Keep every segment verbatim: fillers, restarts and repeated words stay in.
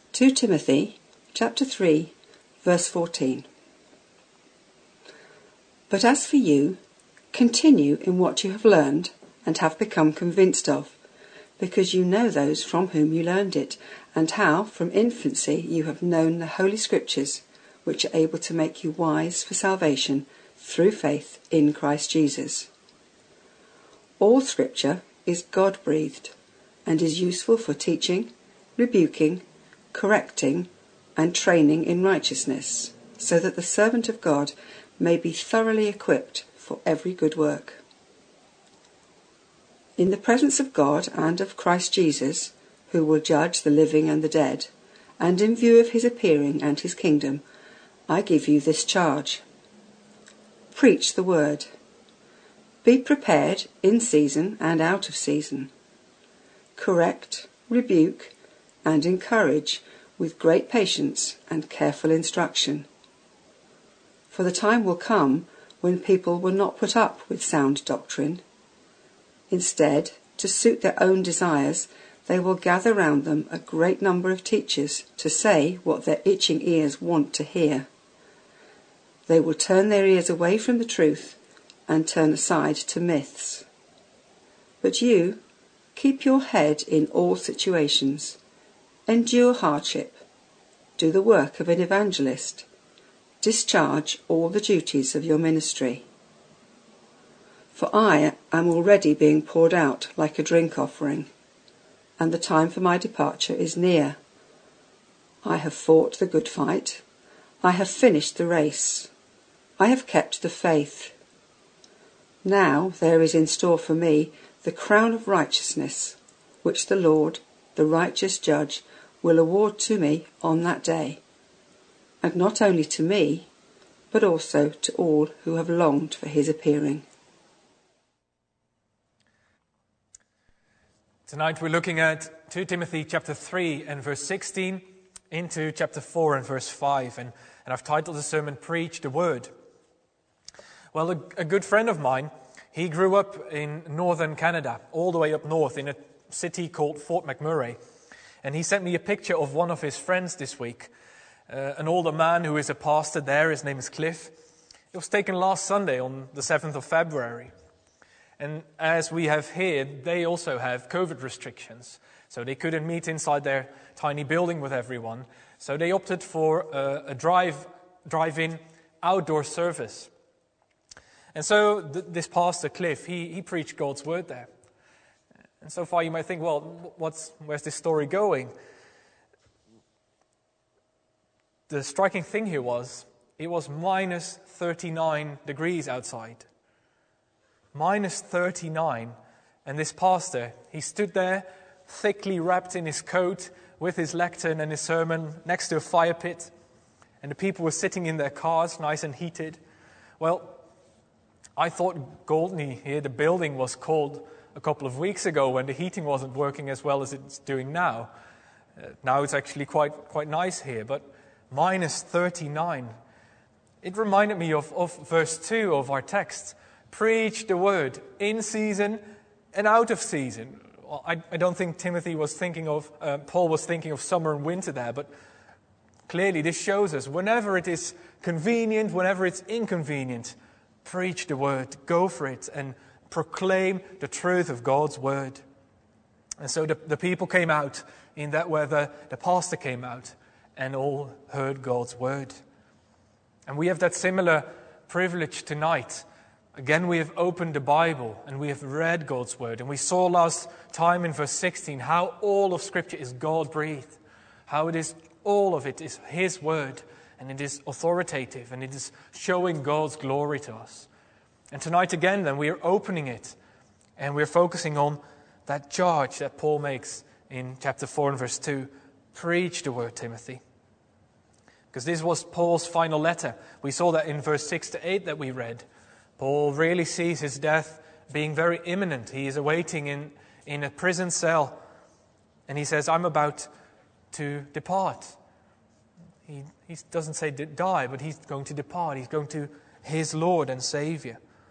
Second Timothy chapter three, verse fourteen. But as for you, continue in what you have learned and have become convinced of, because you know those from whom you learned it, and how from infancy you have known the Holy Scriptures, which are able to make you wise for salvation through faith in Christ Jesus. All Scripture is God-breathed and is useful for teaching, rebuking, correcting, and training in righteousness, so that the servant of God may be thoroughly equipped for every good work. In the presence of God and of Christ Jesus, who will judge the living and the dead, and in view of his appearing and his kingdom, I give you this charge. Preach the word. Be prepared in season and out of season. Correct, rebuke, and encourage with great patience and careful instruction. For the time will come when people will not put up with sound doctrine. Instead, to suit their own desires, they will gather round them a great number of teachers to say what their itching ears want to hear. They will turn their ears away from the truth and turn aside to myths. But you, keep your head in all situations, endure hardship, do the work of an evangelist, discharge all the duties of your ministry. For I am already being poured out like a drink offering, and the time for my departure is near. I have fought the good fight, I have finished the race, I have kept the faith. Now there is in store for me the crown of righteousness, which the Lord, the righteous judge, will award to me on that day, and not only to me, but also to all who have longed for his appearing. Tonight we're looking at Second Timothy chapter three and verse sixteen into chapter four and verse five, and, and I've titled the sermon, Preach the Word. Well, a, a good friend of mine, he grew up in northern Canada, all the way up north in a city called Fort McMurray. And he sent me a picture of one of his friends this week, uh, an older man who is a pastor there. His name is Cliff. It was taken last Sunday on the seventh of February. And as we have here, they also have COVID restrictions. So they couldn't meet inside their tiny building with everyone. So they opted for a, a drive, drive-in outdoor service. And so th- this pastor, Cliff, he, he preached God's word there. And so far you might think, well, what's, where's this story going? The striking thing here was, it was minus thirty-nine degrees outside. Minus thirty-nine. And this pastor, he stood there, thickly wrapped in his coat, with his lectern and his sermon, next to a fire pit. And the people were sitting in their cars, nice and heated. Well, I thought Goldney here, the building, was cold a couple of weeks ago when the heating wasn't working as well as it's doing now. Uh, now it's actually quite quite nice here, but minus thirty-nine. It reminded me of, of verse two of our text. Preach the word in season and out of season. Well, I, I don't think Timothy was thinking of, uh, Paul was thinking of summer and winter there, but clearly this shows us whenever it is convenient, whenever it's inconvenient, preach the word, go for it, and proclaim the truth of God's word. And so the, the people came out in that weather, the pastor came out, and all heard God's word. And we have that similar privilege tonight. Again, we have opened the Bible and we have read God's word. And we saw last time in verse sixteen how all of Scripture is God-breathed, how it is, all of it is His word, and it is authoritative, and it is showing God's glory to us. And tonight again, then, we are opening it, and we're focusing on that charge that Paul makes in chapter four and verse two. Preach the word, Timothy. Because this was Paul's final letter. We saw that in verse six to eight that we read. Paul really sees his death being very imminent. He is awaiting in, in a prison cell, and he says, I'm about to depart. He, he doesn't say die, but he's going to depart. He's going to his Lord and Savior.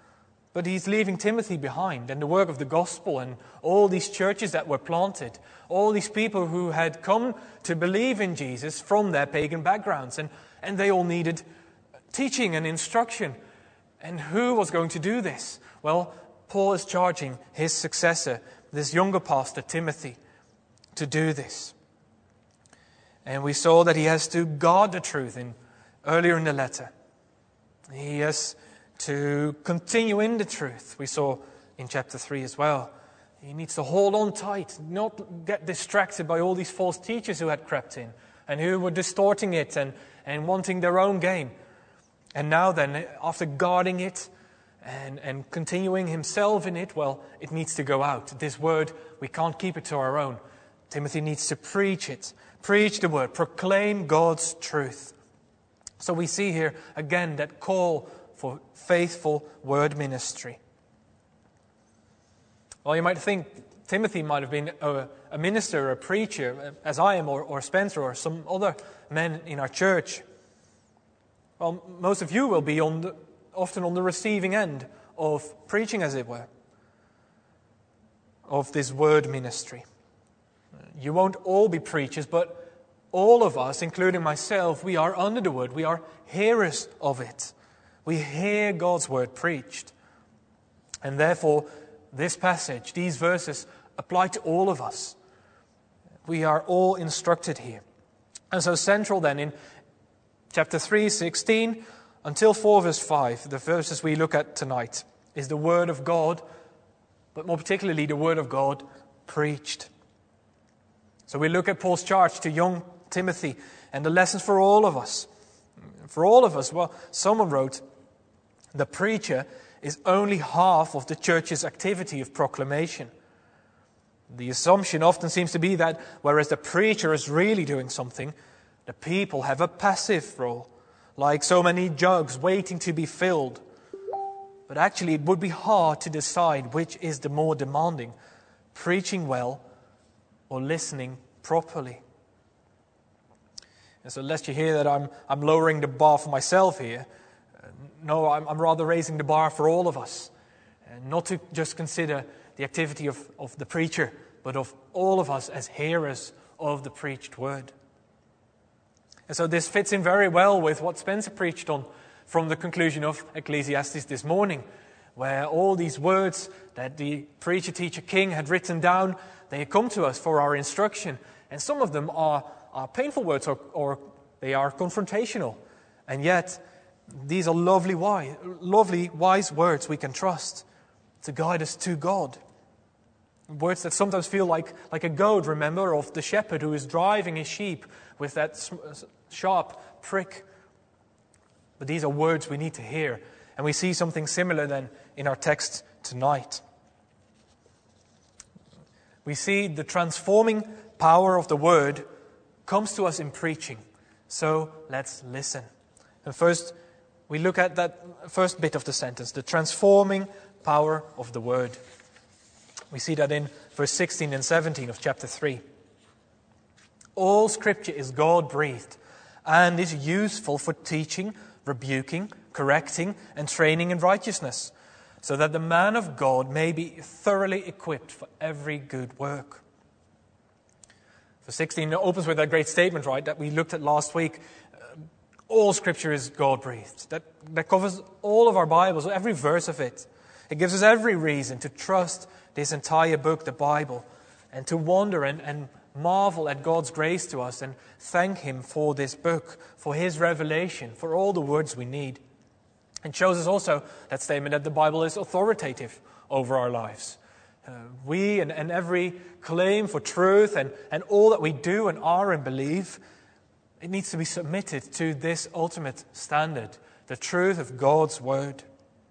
But he's leaving Timothy behind, and the work of the gospel, and all these churches that were planted, all these people who had come to believe in Jesus from their pagan backgrounds, and, and they all needed teaching and instruction. And who was going to do this? Well, Paul is charging his successor, this younger pastor, Timothy, to do this. And we saw that he has to guard the truth in, earlier in the letter. He has to continue in the truth. We saw in chapter three as well. He needs to hold on tight, not get distracted by all these false teachers who had crept in and who were distorting it and, and wanting their own gain. And now then, after guarding it and, and continuing himself in it, well, it needs to go out. This word, we can't keep it to our own. Timothy needs to preach it. Preach the word. Proclaim God's truth. So we see here again that call for faithful word ministry. Well, you might think Timothy might have been a, a minister, a preacher, as I am, or, or Spencer, or some other men in our church. Well, most of you will be on the, often on the receiving end of preaching, as it were, of this word ministry. You won't all be preachers, but all of us, including myself, we are under the word. We are hearers of it. We hear God's word preached. And therefore, this passage, these verses, apply to all of us. We are all instructed here. And so central then in chapter three, sixteen, until four verse five, the verses we look at tonight, is the word of God, but more particularly the word of God preached. So we look at Paul's charge to young Timothy and the lessons for all of us. For all of us, well, someone wrote, the preacher is only half of the church's activity of proclamation. The assumption often seems to be that whereas the preacher is really doing something, the people have a passive role, like so many jugs waiting to be filled. But actually it would be hard to decide which is the more demanding, preaching well or listening properly. And so lest you hear that I'm, I'm lowering the bar for myself here, uh, no, I'm, I'm rather raising the bar for all of us. And not to just consider the activity of, of the preacher, but of all of us as hearers of the preached word. And so this fits in very well with what Spencer preached on from the conclusion of Ecclesiastes this morning, where all these words that the preacher, teacher, king had written down, they come to us for our instruction. And some of them are, are painful words or, or they are confrontational. And yet, these are lovely, wise, lovely, wise words we can trust to guide us to God. Words that sometimes feel like, like a goad, remember, of the shepherd who is driving his sheep with that sharp prick. But these are words we need to hear. And we see something similar then in our text tonight. We see the transforming power of the word comes to us in preaching. So let's listen. And first, we look at that first bit of the sentence, the transforming power of the word. We see that in verse sixteen and seventeen of chapter three. All Scripture is God-breathed and is useful for teaching, rebuking, correcting, and training in righteousness, so that the man of God may be thoroughly equipped for every good work. Verse sixteen opens with that great statement, right, that we looked at last week. Uh, all Scripture is God-breathed. That, that covers all of our Bibles, every verse of it. It gives us every reason to trust this entire book, the Bible, and to wonder and, and marvel at God's grace to us and thank Him for this book, for His revelation, for all the words we need. It shows us also that statement that the Bible is authoritative over our lives. Uh, we and, and every claim for truth and, and all that we do and are and believe, it needs to be submitted to this ultimate standard, the truth of God's Word.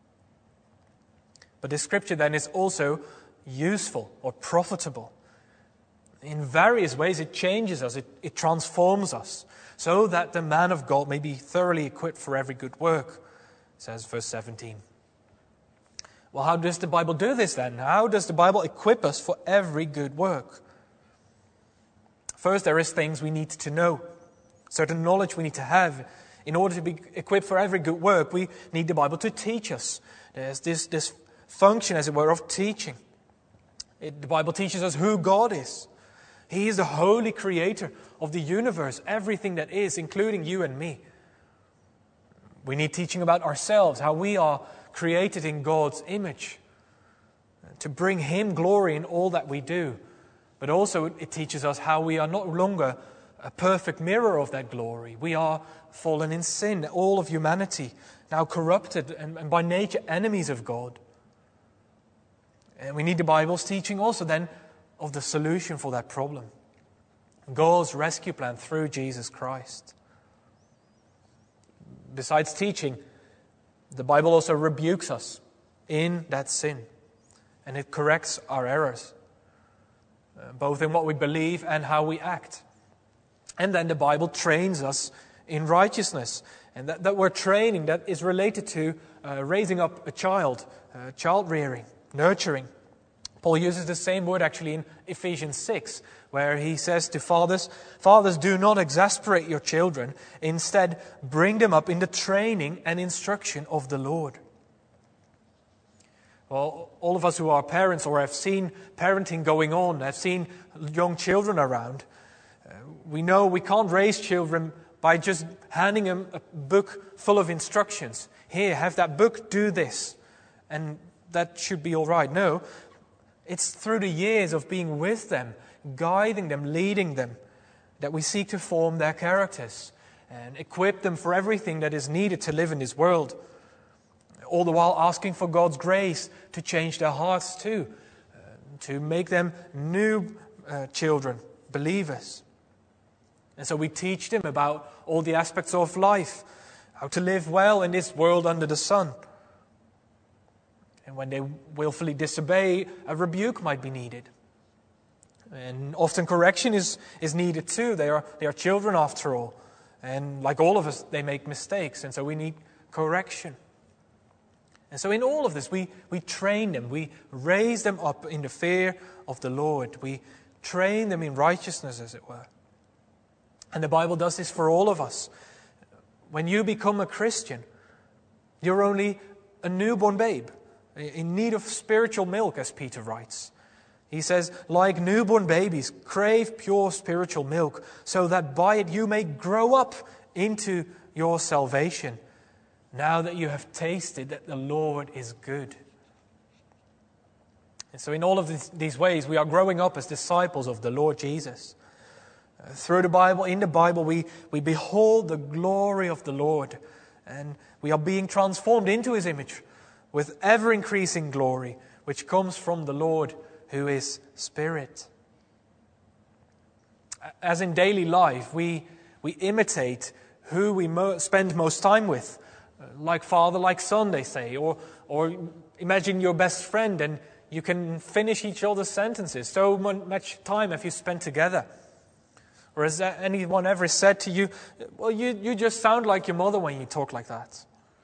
But this Scripture then is also useful or profitable. In various ways it changes us, it, it transforms us, so that the man of God may be thoroughly equipped for every good work, says verse seventeen. Well, how does the Bible do this then? How does the Bible equip us for every good work? First, there is things we need to know, certain knowledge we need to have. In order to be equipped for every good work, we need the Bible to teach us. There's this, this function, as it were, of teaching. It, the Bible teaches us who God is. He is the holy creator of the universe, everything that is, including you and me. We need teaching about ourselves, how we are created in God's image, to bring Him glory in all that we do. But also it teaches us how we are no longer a perfect mirror of that glory. We are fallen in sin, all of humanity, now corrupted and, and by nature enemies of God. And we need the Bible's teaching also then of the solution for that problem. God's rescue plan through Jesus Christ. Besides teaching, the Bible also rebukes us in that sin. And it corrects our errors, uh, both in what we believe and how we act. And then the Bible trains us in righteousness. And that, that word training, that is related to uh, raising up a child, uh, child rearing, nurturing. Paul uses the same word actually in Ephesians six, where he says to fathers, "Fathers, do not exasperate your children. Instead, bring them up in the training and instruction of the Lord." Well, all of us who are parents or have seen parenting going on, have seen young children around, uh, we know we can't raise children by just handing them a book full of instructions. Here, have that book, do this, and that should be all right. No, it's through the years of being with them, guiding them, leading them, that we seek to form their characters and equip them for everything that is needed to live in this world. All the while asking for God's grace to change their hearts too, uh, to make them new uh, children, believers. And so we teach them about all the aspects of life, how to live well in this world under the sun. And when they willfully disobey, a rebuke might be needed. And often correction is, is needed too. They are, they are children after all. And like all of us, they make mistakes. And so we need correction. And so in all of this, we, we train them. We raise them up in the fear of the Lord. We train them in righteousness, as it were. And the Bible does this for all of us. When you become a Christian, you're only a newborn babe, in need of spiritual milk, as Peter writes. He says, like newborn babies, crave pure spiritual milk, so that by it you may grow up into your salvation, now that you have tasted that the Lord is good. And so in all of this, these ways, we are growing up as disciples of the Lord Jesus. Uh, through the Bible, in the Bible, we, we behold the glory of the Lord, and we are being transformed into His image with ever-increasing glory, which comes from the Lord who is Spirit. As in daily life, we, we imitate who we mo- spend most time with, like father, like son, they say. Or, or imagine your best friend and you can finish each other's sentences. So much time have you spent together. Or has anyone ever said to you, well, you, you just sound like your mother when you talk like that.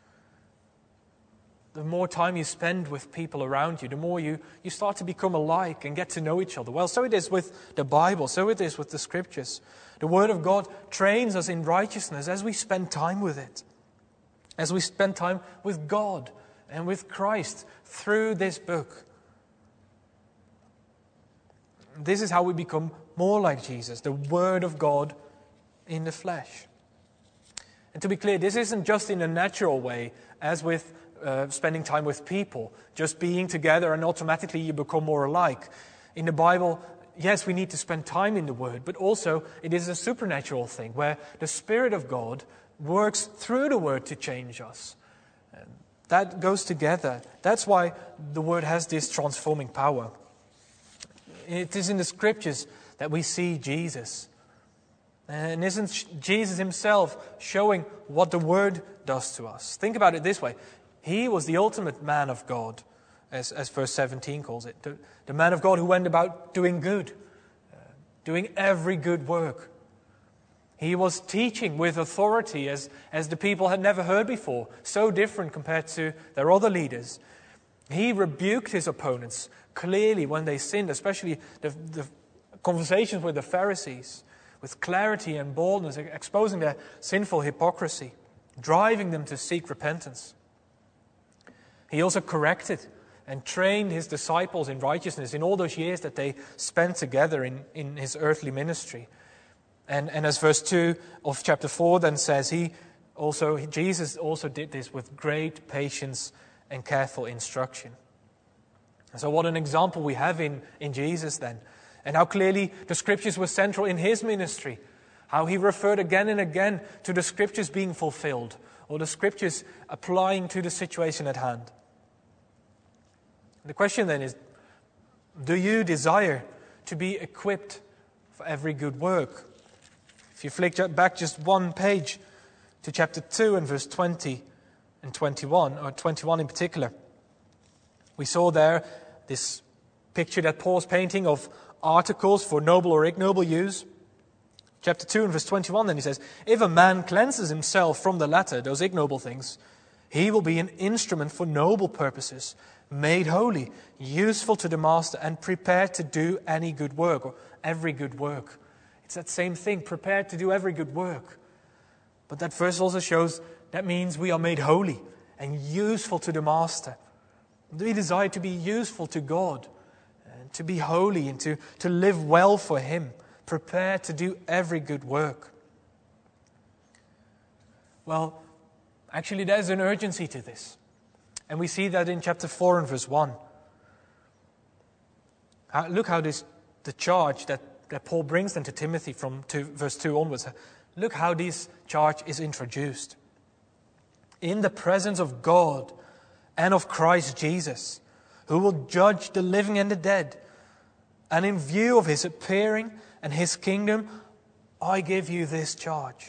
The more time you spend with people around you, the more you, you start to become alike and get to know each other. Well, so it is with the Bible, so it is with the Scriptures. The Word of God trains us in righteousness as we spend time with it. As we spend time with God and with Christ through this book. This is how we become more like Jesus, the Word of God in the flesh. And to be clear, this isn't just in a natural way, as with uh, spending time with people, just being together and automatically you become more alike. In the Bible, yes, we need to spend time in the Word, but also it is a supernatural thing where the Spirit of God works through the Word to change us. And that goes together. That's why the Word has this transforming power. It is in the Scriptures that we see Jesus. And isn't Jesus Himself showing what the Word does to us? Think about it this way. He was the ultimate man of God, as, as verse seventeen calls it. The, the man of God who went about doing good, uh, doing every good work. He was teaching with authority as, as the people had never heard before, so different compared to their other leaders. He rebuked His opponents clearly when they sinned, especially the, the conversations with the Pharisees, with clarity and boldness, exposing their sinful hypocrisy, driving them to seek repentance. He also corrected and trained his disciples in righteousness in all those years that they spent together in, in his earthly ministry. And, and as verse two of chapter four then says, he also Jesus also did this with great patience and careful instruction. And so what an example we have in, in Jesus then. And how clearly the Scriptures were central in his ministry. How he referred again and again to the Scriptures being fulfilled, or the Scriptures applying to the situation at hand. The question then is, do you desire to be equipped for every good work? If you flick back just one page to chapter two and verse twenty and twenty-one, or twenty-one in particular, we saw there this picture that Paul's painting of articles for noble or ignoble use. Chapter two and verse twenty-one, then he says, if a man cleanses himself from the latter, those ignoble things, he will be an instrument for noble purposes, made holy, useful to the master, and prepared to do any good work, or every good work. It's that same thing, prepared to do every good work. But that verse also shows that means we are made holy and useful to the master. We desire to be useful to God, and to be holy, and to, to live well for Him, prepared to do every good work. Well, actually there's an urgency to this. And we see that in chapter four and verse one. How, look how this the charge that, that Paul brings then to Timothy from two, verse two onwards. Look how this charge is introduced. In the presence of God and of Christ Jesus, who will judge the living and the dead, and in view of His appearing and His kingdom, I give you this charge.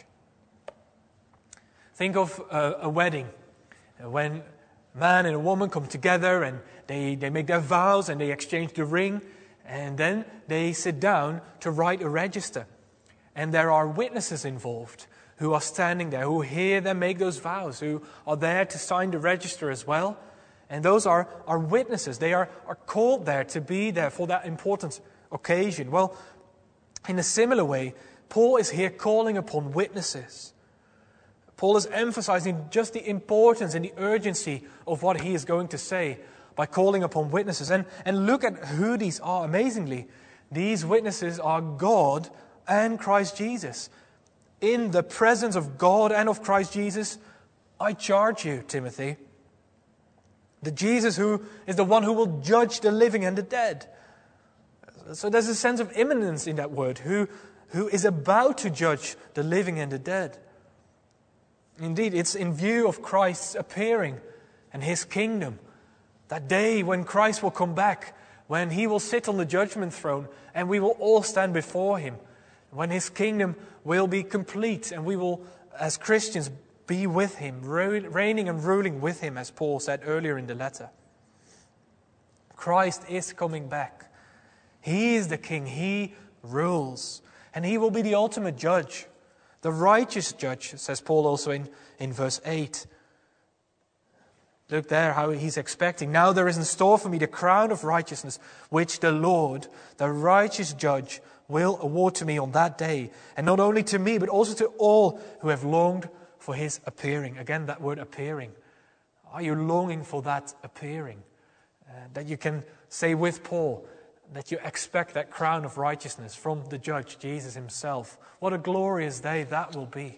Think of a, a wedding. When a man and a woman come together and they, they make their vows and they exchange the ring, and then they sit down to write a register. And there are witnesses involved who are standing there, who hear them make those vows, who are there to sign the register as well. And those are, are witnesses. They are, are called there to be there for that important occasion. Well, in a similar way, Paul is here calling upon witnesses. Paul is emphasizing just the importance and the urgency of what he is going to say by calling upon witnesses. And, and look at who these are. Amazingly, these witnesses are God and Christ Jesus. In the presence of God and of Christ Jesus, I charge you, Timothy. The Jesus who is the one who will judge the living and the dead. So there's a sense of imminence in that word, who, who is about to judge the living and the dead. Indeed, it's in view of Christ's appearing and His kingdom, that day when Christ will come back, when He will sit on the judgment throne and we will all stand before Him, when His kingdom will be complete and we will, as Christians, be with Him, reigning and ruling with Him, as Paul said earlier in the letter. Christ is coming back. He is the King. He rules. And He will be the ultimate judge. The righteous judge, says Paul also in, in verse eight. Look there how he's expecting. Now there is in store for me the crown of righteousness, which the Lord, the righteous judge, will award to me on that day. And not only to me, but also to all who have longed for His appearing. Again, that word appearing. Are you longing for that appearing? Uh, that you can say with Paul, that you expect that crown of righteousness from the judge, Jesus Himself. What a glorious day that will be.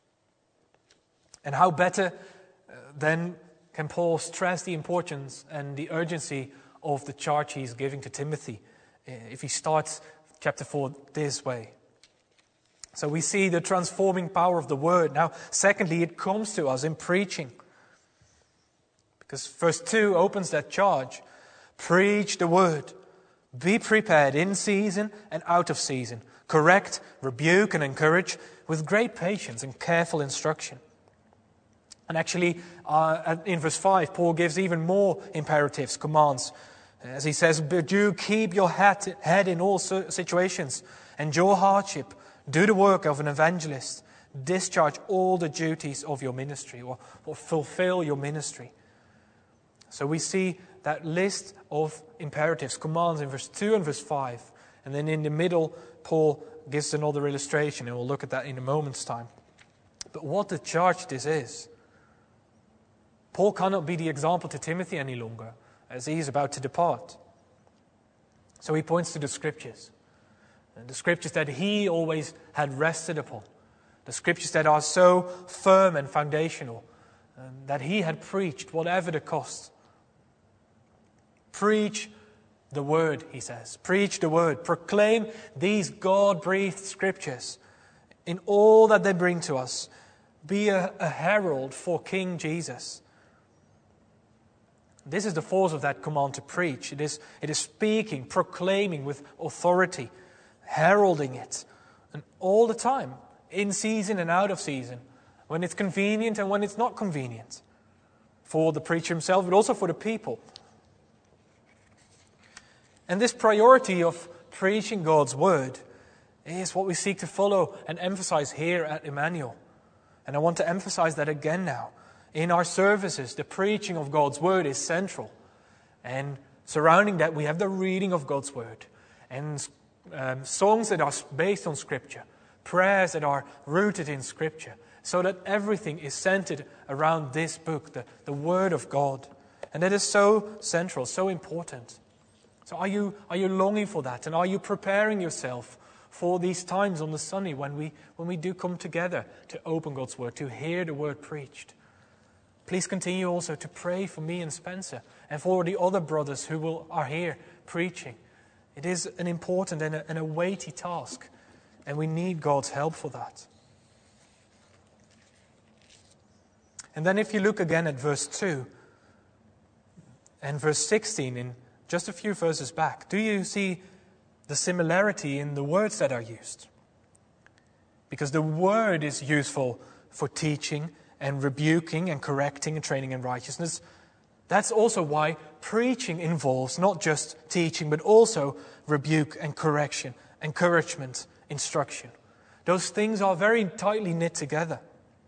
And how better uh, then can Paul stress the importance and the urgency of the charge he's giving to Timothy uh, if he starts chapter four this way. So we see the transforming power of the word. Now, secondly, it comes to us in preaching. Because verse two opens that charge. Preach the word. Be prepared in season and out of season. Correct, rebuke, and encourage with great patience and careful instruction. And actually, uh, in verse five, Paul gives even more imperatives, commands. As he says, do keep your head in all situations. Endure hardship. Do the work of an evangelist. Discharge all the duties of your ministry, or, or fulfill your ministry. So we see that list of imperatives, commands in verse two and verse five. And then in the middle, Paul gives another illustration, and we'll look at that in a moment's time. But what a charge this is. Paul cannot be the example to Timothy any longer. as he is about to depart. So he points to the Scriptures, and the Scriptures that he always had rested upon, the Scriptures that are so firm and foundational, um, that he had preached whatever the cost. Preach the Word, he says. Preach the Word. Proclaim these God-breathed Scriptures in all that they bring to us. Be a, a herald for King Jesus. This is the force of that command to preach. It is, it is speaking, proclaiming with authority, heralding it, and all the time, in season and out of season, when it's convenient and when it's not convenient, for the preacher himself, but also for the people. And this priority of preaching God's Word is what we seek to follow and emphasize here at Emmanuel. And I want to emphasize that again now. In our services, the preaching of God's Word is central. And surrounding that, we have the reading of God's Word. And um, songs that are based on Scripture. Prayers that are rooted in Scripture. So that everything is centered around this book, the, the Word of God. And that is so central, so important. So are you, are you longing for that? And are you preparing yourself for these times on the Sunday when we, when we do come together to open God's Word, to hear the Word preached? Please continue also to pray for me and Spencer and for the other brothers who will, are here preaching. It is an important and a, and a weighty task, and we need God's help for that. And then if you look again at verse two and verse sixteen, in just a few verses back, do you see the similarity in the words that are used? Because the word is useful for teaching and rebuking and correcting and training in righteousness. That's also why preaching involves not just teaching, but also rebuke and correction, encouragement, instruction. Those things are very tightly knit together.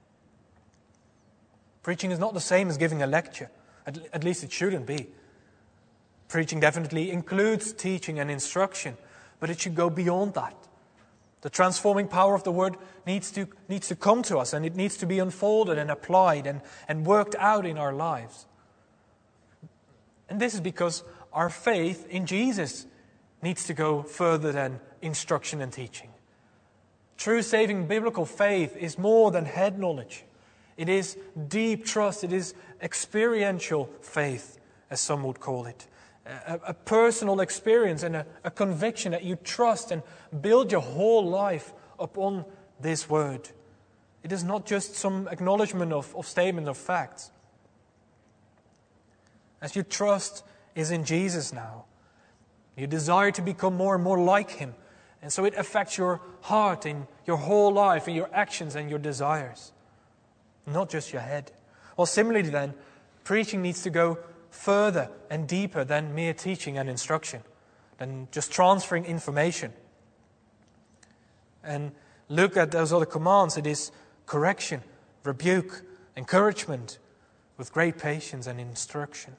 Preaching is not the same as giving a lecture. At, at least it shouldn't be. Preaching definitely includes teaching and instruction, but it should go beyond that. The transforming power of the Word needs to, needs to come to us, and it needs to be unfolded and applied and, and worked out in our lives. And this is because our faith in Jesus needs to go further than instruction and teaching. True saving biblical faith is more than head knowledge. It is deep trust. It is experiential faith, as some would call it. A, a personal experience and a, a conviction that you trust and build your whole life upon this Word. It is not just some acknowledgement of, of statement of facts. As your trust is in Jesus now, you desire to become more and more like Him. And so it affects your heart and your whole life and your actions and your desires. Not just your head. Well, similarly then, preaching needs to go further and deeper than mere teaching and instruction, than just transferring information. And look at those other commands. It is correction, rebuke, encouragement, with great patience and instruction.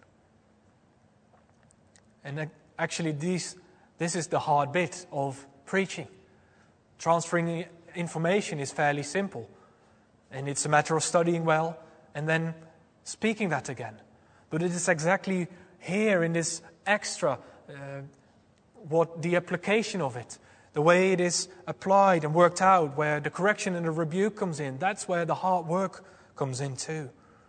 And actually, these, this is the hard bit of preaching. Transferring information is fairly simple. And it's a matter of studying well and then speaking that again. But it is exactly here in this extra, uh, what the application of it, the way it is applied and worked out, where the correction and the rebuke comes in. That's where the hard work comes in too.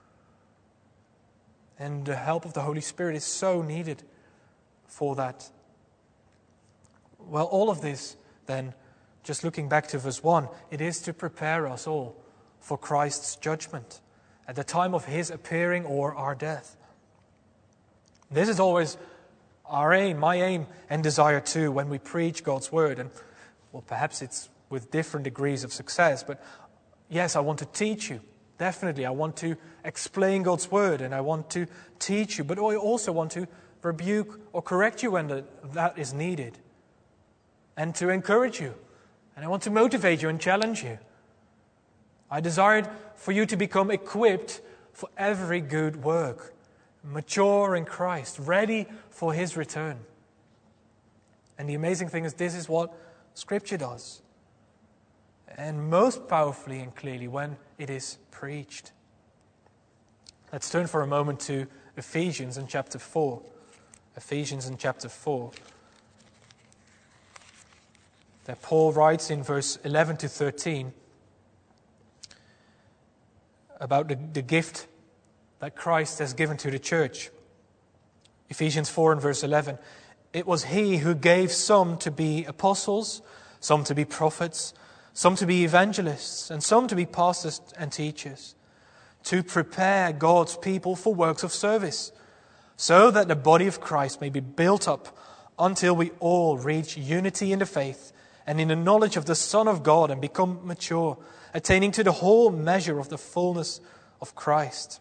And the help of the Holy Spirit is so needed for that. Well, all of this then, just looking back to verse one, it is to prepare us all for Christ's judgment at the time of His appearing or our death. This is always our aim, my aim and desire too, when we preach God's Word. And well, perhaps it's with different degrees of success, but yes, I want to teach you. Definitely, I want to explain God's Word and I want to teach you, but I also want to rebuke or correct you when that is needed. And to encourage you. And I want to motivate you and challenge you. I desired for you to become equipped for every good work. Mature in Christ, ready for His return. And the amazing thing is, this is what Scripture does. And most powerfully and clearly when it is preached. Let's turn for a moment to Ephesians in chapter four. Ephesians in chapter four. That Paul writes in verse eleven to thirteen about the, the gift that Christ has given to the church. Ephesians four and verse eleven. It was he who gave some to be apostles, some to be prophets, some to be evangelists, and some to be pastors and teachers, to prepare God's people for works of service, so that the body of Christ may be built up until we all reach unity in the faith and in the knowledge of the Son of God and become mature, attaining to the whole measure of the fullness of Christ.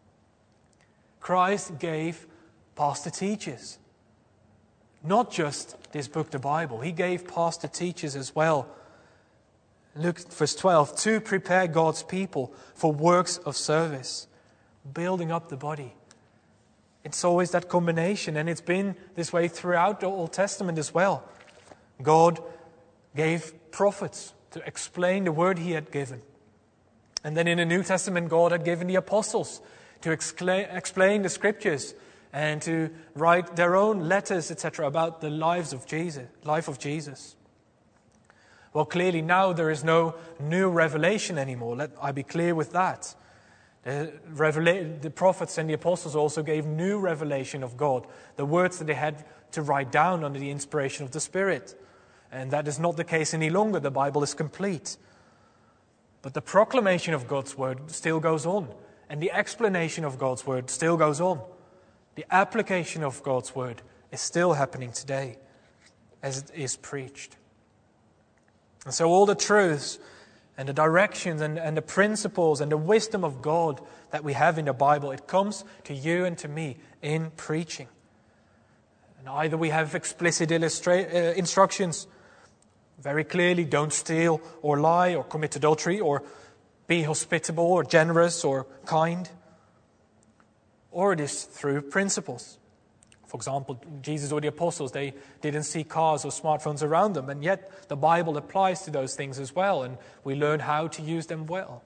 Christ gave pastor teachers. Not just this book, the Bible. He gave pastor teachers as well. Look, verse twelve, to prepare God's people for works of service, building up the body. It's always that combination, and it's been this way throughout the Old Testament as well. God gave prophets to explain the word he had given. And then in the New Testament, God had given the apostles to excla- explain the scriptures and to write their own letters, et cetera, about the lives of Jesus, life of Jesus. Well, clearly now there is no new revelation anymore. Let I be clear with that. The, revela- the prophets and the apostles also gave new revelation of God, the words that they had to write down under the inspiration of the Spirit. And that is not the case any longer. The Bible is complete. But the proclamation of God's word still goes on. And the explanation of God's word still goes on. The application of God's word is still happening today as it is preached. And so all the truths and the directions and, and the principles and the wisdom of God that we have in the Bible, it comes to you and to me in preaching. And either we have explicit illustra- uh, instructions, very clearly, don't steal or lie or commit adultery or be hospitable or generous or kind. Or it is through principles. For example, Jesus or the apostles, they didn't see cars or smartphones around them, and yet the Bible applies to those things as well, and we learn how to use them well.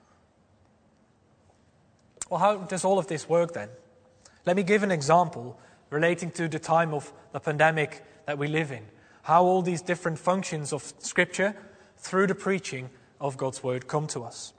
Well, how does all of this work then? Let me give an example relating to the time of the pandemic that we live in. How all these different functions of Scripture through the preaching of God's Word come to us.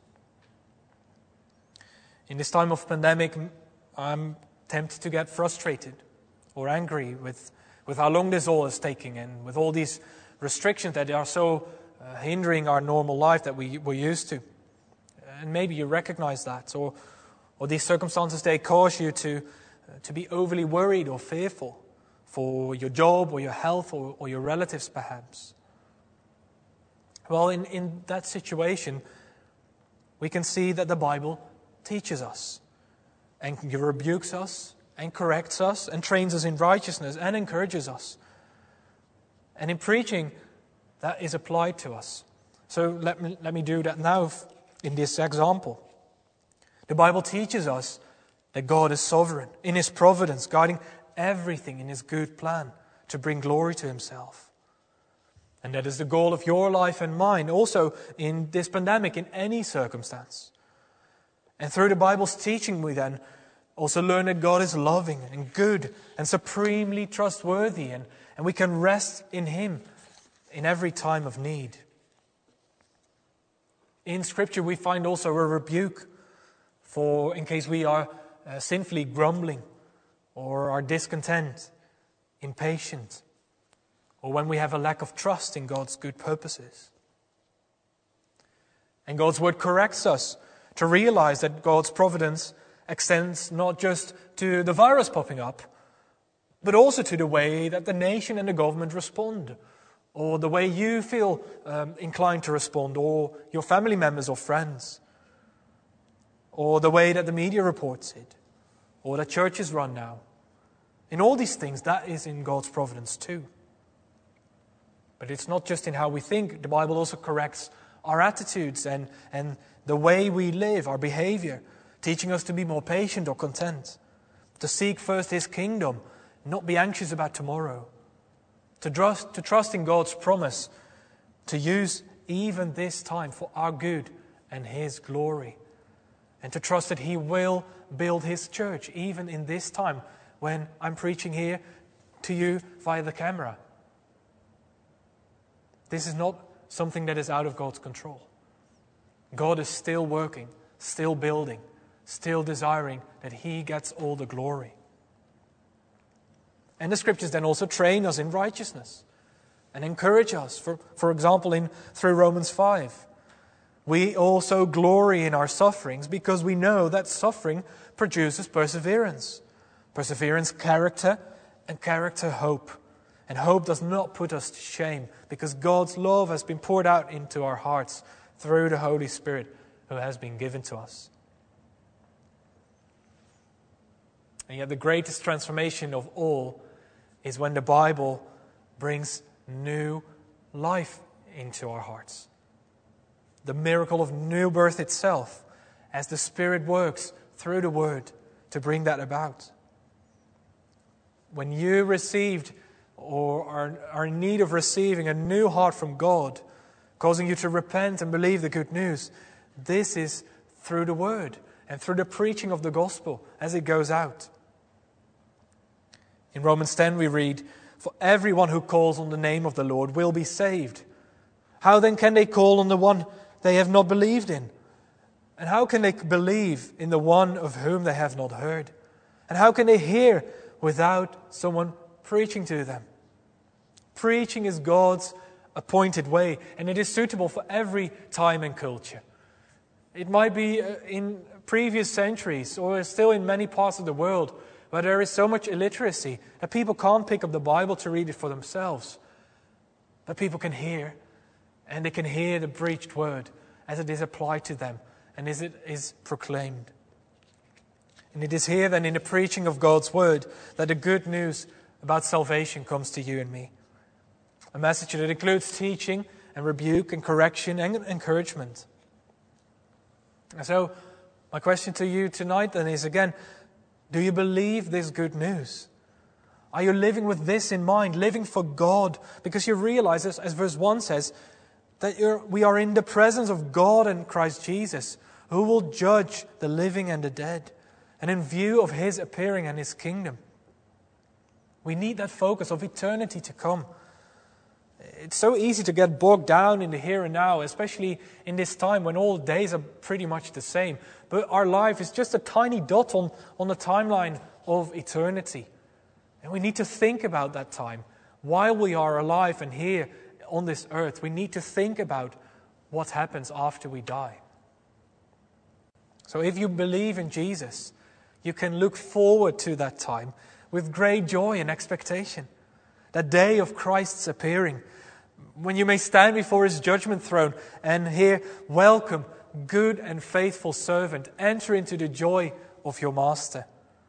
In this time of pandemic, I'm tempted to get frustrated or angry with, with how long this all is taking and with all these restrictions that are so uh, hindering our normal life that we, we're used to. And maybe you recognize that. Or, or these circumstances, they cause you to, uh, to be overly worried or fearful for your job or your health or, or your relatives perhaps. Well, in, in that situation, we can see that the Bible teaches us and rebukes us and corrects us and trains us in righteousness and encourages us. And in preaching, that is applied to us. So let me, let me do that now in this example. The Bible teaches us that God is sovereign in His providence, guiding everything in His good plan to bring glory to Himself. And that is the goal of your life and mine, also in this pandemic, in any circumstance. And through the Bible's teaching, we then also learn that God is loving and good and supremely trustworthy, and, and we can rest in Him in every time of need. In Scripture, we find also a rebuke for in case we are uh, sinfully grumbling or are discontent, impatient, or when we have a lack of trust in God's good purposes. And God's Word corrects us to realize that God's providence extends not just to the virus popping up, but also to the way that the nation and the government respond, or the way you feel um, inclined to respond, or your family members or friends, or the way that the media reports it, or that churches run now. In all these things, that is in God's providence too. But it's not just in how we think. The Bible also corrects our attitudes and, and the way we live, our behavior, teaching us to be more patient or content, to seek first His kingdom, not be anxious about tomorrow, to trust, to trust in God's promise, to use even this time for our good and His glory, and to trust that He will build His church even in this time when I'm preaching here to you via the camera. This is not something that is out of God's control. God is still working, still building, still desiring that He gets all the glory. And the Scriptures then also train us in righteousness and encourage us. For, for example, in through Romans five, we also glory in our sufferings because we know that suffering produces perseverance. Perseverance, character, and character, hope. And hope does not put us to shame because God's love has been poured out into our hearts through the Holy Spirit who has been given to us. And yet the greatest transformation of all is when the Bible brings new life into our hearts. The miracle of new birth itself, as the Spirit works through the Word to bring that about. When you received or are, are in need of receiving a new heart from God, causing you to repent and believe the good news, this is through the Word and through the preaching of the gospel as it goes out. In Romans ten we read, "For everyone who calls on the name of the Lord will be saved. How then can they call on the one they have not believed in? And how can they believe in the one of whom they have not heard? And how can they hear without someone preaching to them?" Preaching is God's appointed way, and it is suitable for every time and culture. It might be in previous centuries or still in many parts of the world where there is so much illiteracy that people can't pick up the Bible to read it for themselves. But people can hear, and they can hear the preached word as it is applied to them and as it is proclaimed. And it is here then in the preaching of God's word that the good news about salvation comes to you and me. A message that includes teaching and rebuke and correction and encouragement. And so, my question to you tonight then is again, do you believe this good news? Are you living with this in mind, living for God? Because you realize, as, as verse one says, that you're, we are in the presence of God and Christ Jesus, who will judge the living and the dead, and in view of His appearing and His kingdom. We need that focus of eternity to come. It's so easy to get bogged down in the here and now, especially in this time when all days are pretty much the same. But our life is just a tiny dot on, on the timeline of eternity. And we need to think about that time. While we are alive and here on this earth, we need to think about what happens after we die. So if you believe in Jesus, you can look forward to that time with great joy and expectation. That day of Christ's appearing, when you may stand before His judgment throne and hear, "Welcome, good and faithful servant, enter into the joy of your master."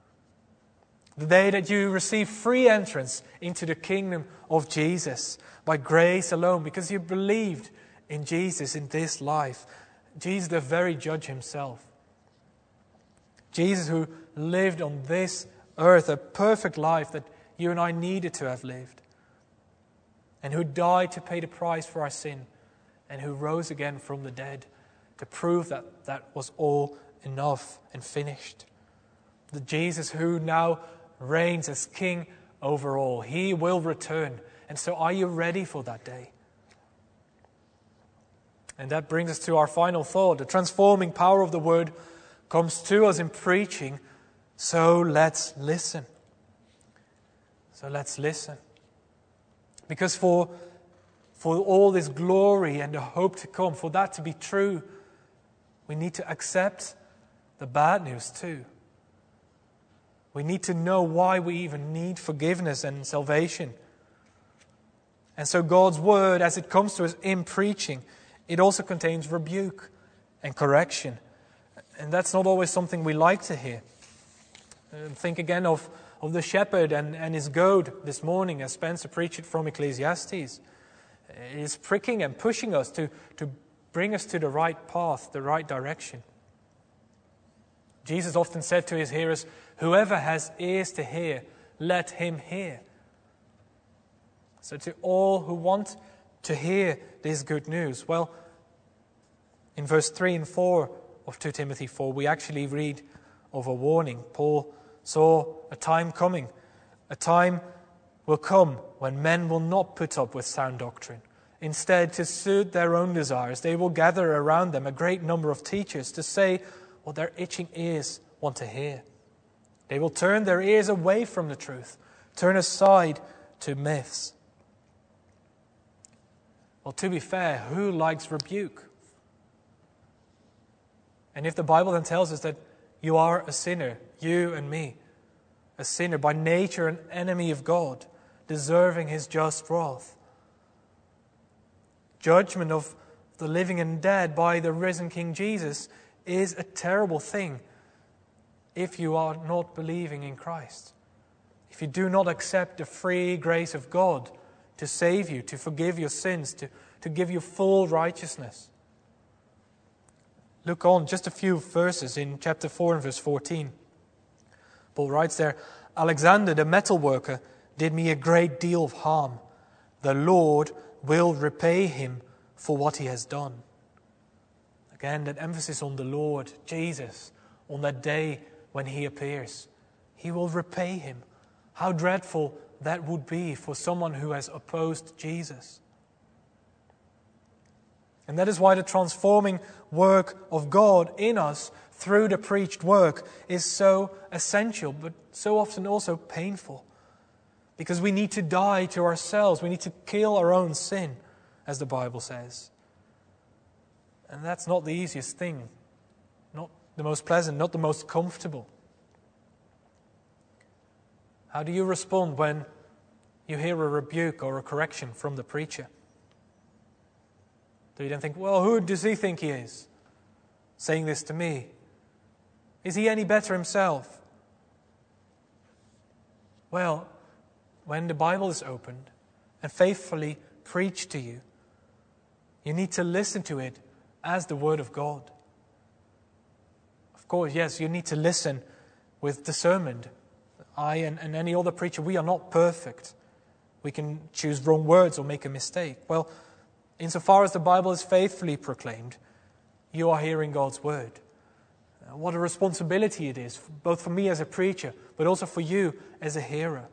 The day that you receive free entrance into the kingdom of Jesus by grace alone, because you believed in Jesus in this life. Jesus, the very judge Himself. Jesus who lived on this earth a perfect life that you and I needed to have lived, and who died to pay the price for our sin, and who rose again from the dead to prove that that was all enough and finished. The Jesus who now reigns as King over all. He will return. And so are you ready for that day? And that brings us to our final thought. The transforming power of the Word comes to us in preaching, so let's listen. So let's listen. Because for, for all this glory and the hope to come, for that to be true, we need to accept the bad news too. We need to know why we even need forgiveness and salvation. And so God's Word, as it comes to us in preaching, it also contains rebuke and correction. And that's not always something we like to hear. Uh, think again of, of the shepherd and, and his goad this morning, as Spencer preached it from Ecclesiastes. It is pricking and pushing us to, to bring us to the right path, the right direction. Jesus often said to His hearers, "Whoever has ears to hear, let him hear." So to all who want to hear this good news, well, in verse three and four of Second Timothy four, we actually read of a warning. Paul saw a time coming. A time will come when men will not put up with sound doctrine. Instead, to suit their own desires, they will gather around them a great number of teachers to say what their itching ears want to hear. They will turn their ears away from the truth, turn aside to myths. Well, to be fair, who likes rebuke? And if the Bible then tells us that you are a sinner, you and me, a sinner by nature, an enemy of God, deserving His just wrath, judgment of the living and dead by the risen King Jesus is a terrible thing if you are not believing in Christ. If you do not accept the free grace of God to save you, to forgive your sins, to, to give you full righteousness. Look on just a few verses in chapter four and verse fourteen. Paul writes there, Alexander the metal worker did me a great deal of harm. The Lord will repay him for what he has done. Again, that emphasis on the Lord, Jesus, on that day when He appears. He will repay him. How dreadful that would be for someone who has opposed Jesus. And that is why the transforming work of God in us through the preached work is so essential, but so often also painful. Because we need to die to ourselves. We need to kill our own sin, as the Bible says. And that's not the easiest thing. Not the most pleasant, not the most comfortable. How do you respond when you hear a rebuke or a correction from the preacher? Do you then think, well, who does he think he is, saying this to me? Is he any better himself? Well, when the Bible is opened and faithfully preached to you, you need to listen to it as the Word of God. Of course, yes, you need to listen with discernment. I and, and any other preacher, we are not perfect. We can choose wrong words or make a mistake. Well, insofar as the Bible is faithfully proclaimed, you are hearing God's Word. Uh, what a responsibility it is, both for me as a preacher, but also for you as a hearer.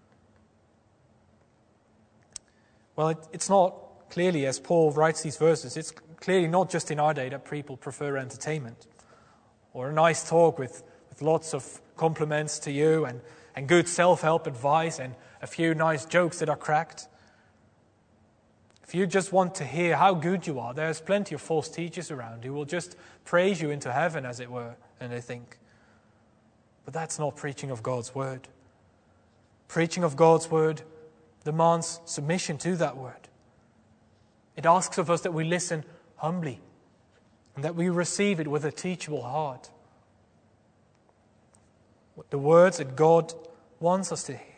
Well, it, it's not clearly, as Paul writes these verses, it's clearly not just in our day that people prefer entertainment or a nice talk with, with lots of compliments to you and, and good self-help advice and a few nice jokes that are cracked. If you just want to hear how good you are, there's plenty of false teachers around who will just praise you into heaven, as it were, and they think. But that's not preaching of God's Word. Preaching of God's Word demands submission to that Word. It asks of us that we listen humbly and that we receive it with a teachable heart. The words that God wants us to hear.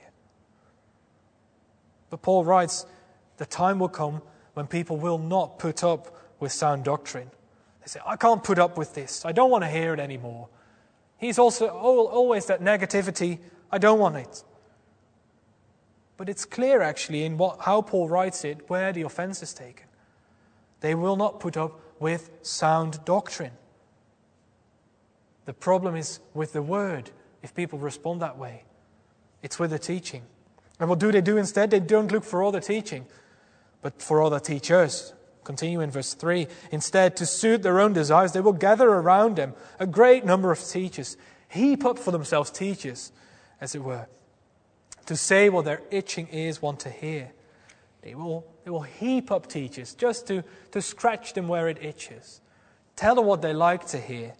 But Paul writes, the time will come when people will not put up with sound doctrine. They say, I can't put up with this. I don't want to hear it anymore. He's also always that negativity. I don't want it. But it's clear actually in what, how Paul writes it, where the offense is taken. They will not put up with sound doctrine. The problem is with the Word, if people respond that way. It's with the teaching. And what do they do instead? They don't look for other teaching, but for other teachers. Continue in verse three. Instead, to suit their own desires, they will gather around them a great number of teachers, heap up for themselves teachers, as it were, to say what their itching ears want to hear. They will, they will heap up teachers just to, to scratch them where it itches. Tell them what they like to hear.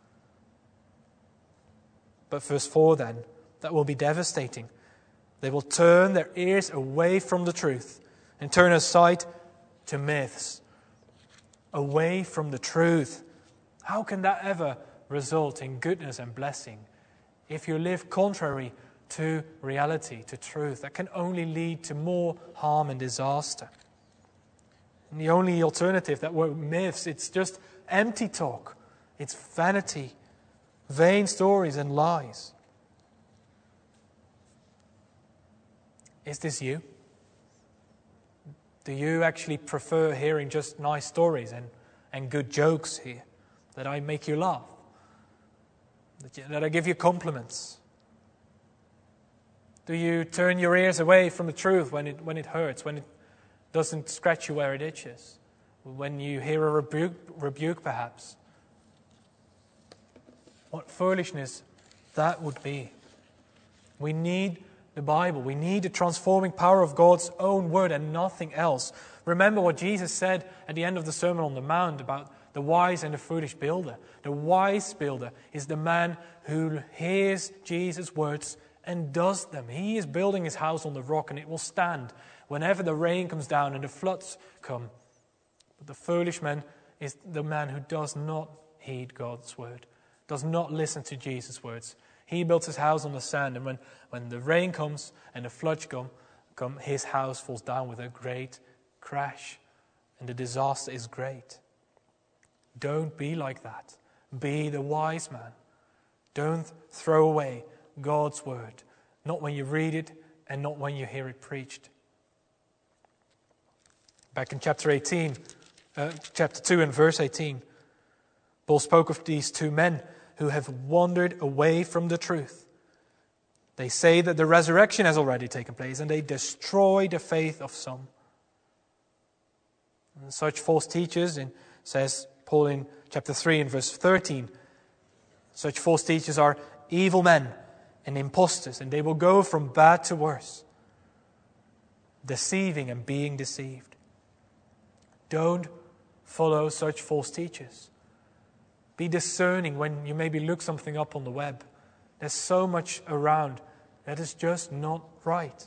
But verse four then, that will be devastating. They will turn their ears away from the truth and turn aside to myths. Away from the truth. How can that ever result in goodness and blessing if you live contrary to reality, to truth? That can only lead to more harm and disaster. And the only alternative, that word myths, it's just empty talk. It's vanity, vain stories and lies. Is this you? Do you actually prefer hearing just nice stories and, and good jokes here? That I make you laugh? That, you, that I give you compliments? Do you turn your ears away from the truth when it, when it hurts, when it doesn't scratch you where it itches? When you hear a rebuke, rebuke perhaps? What foolishness that would be. We need the Bible. We need the transforming power of God's own word and nothing else. Remember what Jesus said at the end of the Sermon on the Mount about the wise and the foolish builder. The wise builder is the man who hears Jesus' words and does them. He is building his house on the rock, and it will stand whenever the rain comes down and the floods come. But the foolish man is the man who does not heed God's word, does not listen to Jesus' words. He builds his house on the sand, and when, when the rain comes and the floods come, come, his house falls down with a great crash, and the disaster is great. Don't be like that. Be the wise man. Don't throw away God's word, not when you read it and not when you hear it preached. Back in chapter eighteen, uh, chapter two and verse eighteen, Paul spoke of these two men who have wandered away from the truth. They say that the resurrection has already taken place, and they destroy the faith of some. And such false teachers, in, says Paul in chapter three and verse thirteen, such false teachers are evil men and impostors, and they will go from bad to worse, deceiving and being deceived. Don't follow such false teachers. Be discerning when you maybe look something up on the web. There's so much around that is just not right.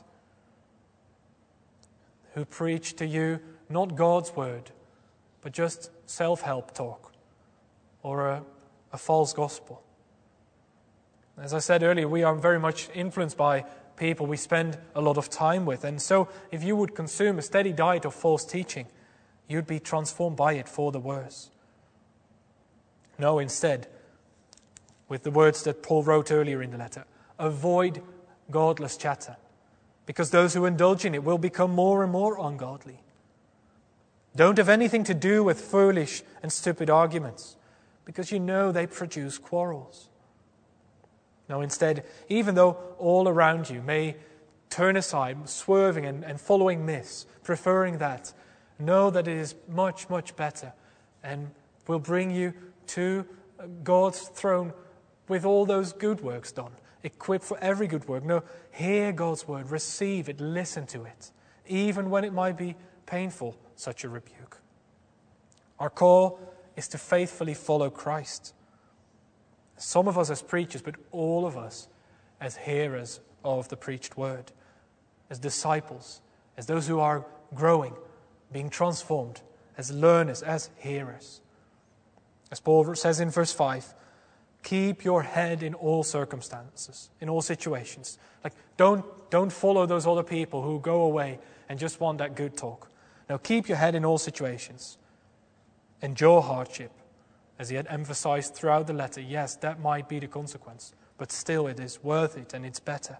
Who preach to you not God's word, but just self-help talk or a, a false gospel. As I said earlier, we are very much influenced by people we spend a lot of time with. And so if you would consume a steady diet of false teaching, you'd be transformed by it for the worse. No, instead, with the words that Paul wrote earlier in the letter, avoid godless chatter, because those who indulge in it will become more and more ungodly. Don't have anything to do with foolish and stupid arguments, because you know they produce quarrels. No, instead, even though all around you may turn aside, swerving and, and following myths, preferring that, know that it is much, much better and will bring you to God's throne with all those good works done, equipped for every good work. No, hear God's word, receive it, listen to it, even when it might be painful, such a rebuke. Our call is to faithfully follow Christ. Some of us as preachers, but all of us as hearers of the preached word, as disciples, as those who are growing, being transformed, as learners, as hearers. As Paul says in verse five, keep your head in all circumstances, in all situations. Like, don't, don't follow those other people who go away and just want that good talk. Now, keep your head in all situations. Endure hardship. As he had emphasized throughout the letter, yes, that might be the consequence, but still it is worth it and it's better.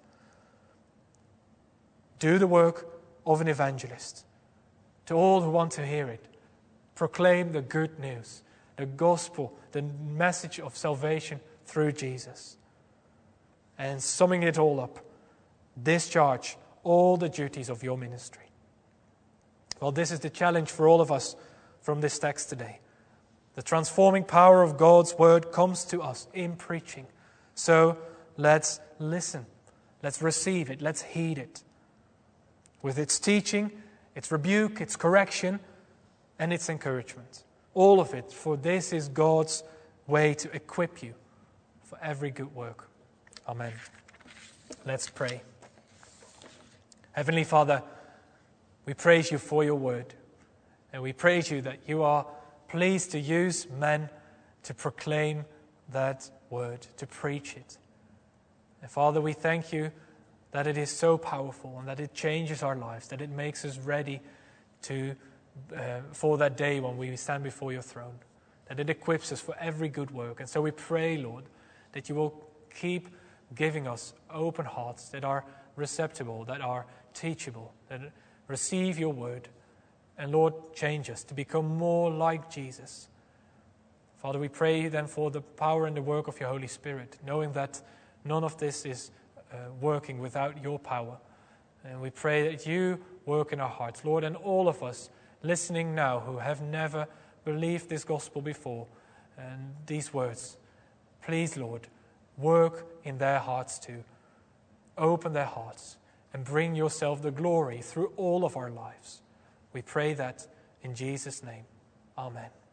Do the work of an evangelist. To all who want to hear it, proclaim the good news, the gospel, the message of salvation through Jesus. And summing it all up, discharge all the duties of your ministry. Well, this is the challenge for all of us from this text today. The transforming power of God's word comes to us in preaching. So let's listen. Let's receive it. Let's heed it. With its teaching, its rebuke, its correction, and its encouragement. All of it, for this is God's way to equip you for every good work. Amen. Let's pray. Heavenly Father, we praise you for your word. And we praise you that you are pleased to use men to proclaim that word, to preach it. And Father, we thank you that it is so powerful and that it changes our lives, that it makes us ready to uh, for that day when we stand before your throne, that it equips us for every good work. And so we pray, Lord, that you will keep giving us open hearts that are receptible, that are teachable, that receive your word. And Lord, change us to become more like Jesus. Father, we pray then for the power and the work of your Holy Spirit, knowing that none of this is uh, working without your power. And we pray that you work in our hearts, Lord, and all of us listening now who have never believed this gospel before and these words, please, Lord, work in their hearts too. Open their hearts and bring yourself the glory through all of our lives. We pray that in Jesus' name. Amen.